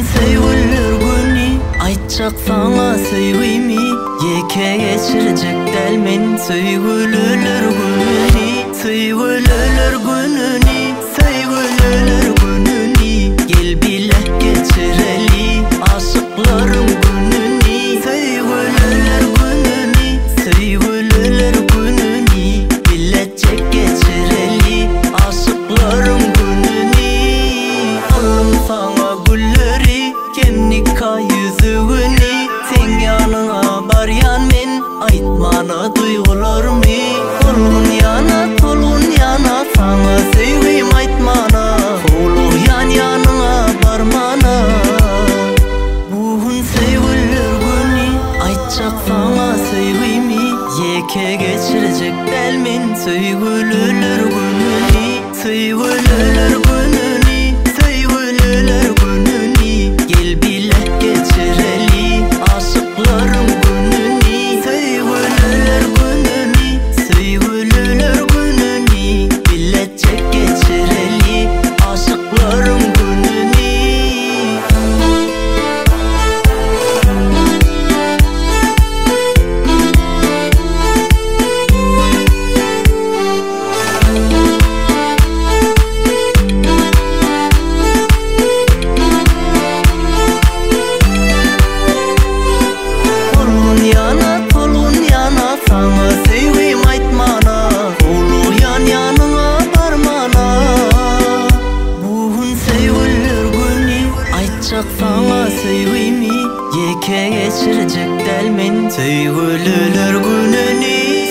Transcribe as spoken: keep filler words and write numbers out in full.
Söygülür günü aytjak sana söýgümi, ýeke geçirjek däl men söýgülür gününi, söýgülür gününi, söýgülür gününi, gel bilek geçireli aşyklarym gününi, söýgülür gününi, söýgülür gününi, bilecek geçireli aşyklarym gününi. Alım sana gülleri kemnika yüzügüni, sen ýanyňa barýan men aýtmana duygularmy, tolgun ýana tolgun ýana sana söýgüm aýtmana, ulug ýan ýanyňa barmana. Bugün söýgülür güni aýtjak sana söýgümi, ýeke geçirjek däl men söýgülür gününi, söýgülür gününi, söýgülür gününi, gel bilek geçireli aşyklarym gününi, söýgülür gününi, söýgülür gününi, bilecek geçireli aşyklarym gününi. Tolgun ýana tolgun ýana sana söýgüm aýtmana, ulug ýan ýanyňa barmana. Bugün söýgülür güni aýtjak sana söýgümi, ýeke geçirjek däl men söýgülür gününi.